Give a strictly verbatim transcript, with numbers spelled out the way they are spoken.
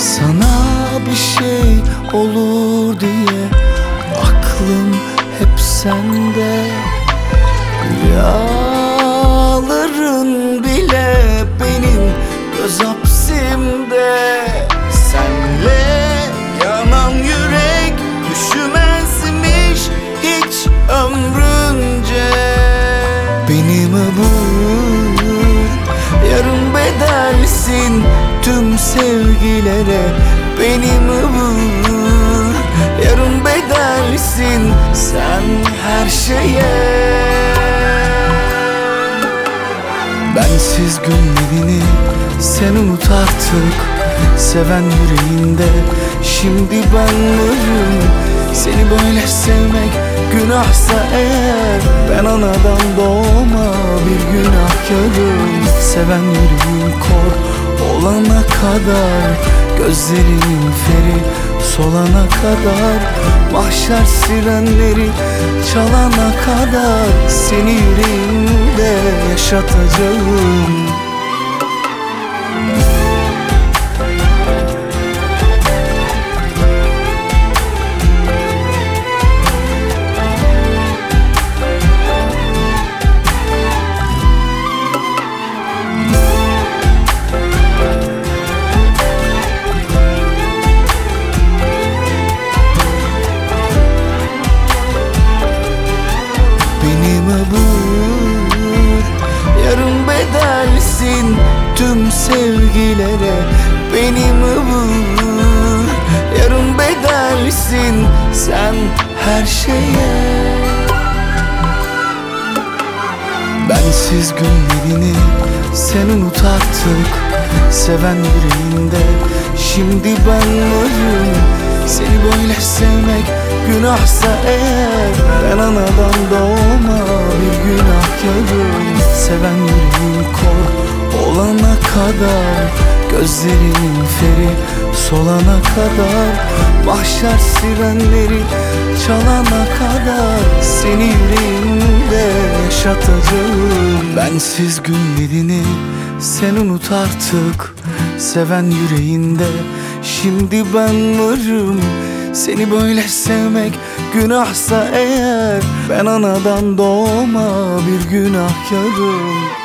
Sana bir şey olur diye aklım hep sende. Rüyaların bile benim göz hapsimde. Senle yanan yürek üşümezmiş hiç ömrünce. Benim ömür yarın bedelsin tüm sevgilere. Benim ömür yarın bedelsin sen her şeye. Bensiz günlerini sen unut artık. Seven yüreğinde şimdi ben varım. Seni böyle sevmek günahsa eğer, ben anadan doğma bir günahkarım. Seven yüreğim kor olana kadar, gözlerimin feri solana kadar, mahşer sirenleri çalana kadar seni yüreğimde yaşatacağım. Yarın bedelsin tüm sevgilere. Benim ömür yarın bedelsin sen her şeye. Bensiz günlerini sen unut artık. Seven yüreğinde şimdi ben varım. Seni böyle sevmek günahsa eğer, ben anadan doğma bir günahkarım. Seven yüreğim kor olana kadar, gözlerimin feri solana kadar, mahşer sirenleri çalana kadar seni yüreğimde yaşatacağım. Bensiz günlerini sen unut artık. Seven yüreğinde şimdi ben varım. Seni böyle sevmek günahsa eğer, ben anadan doğma bir günahkarım.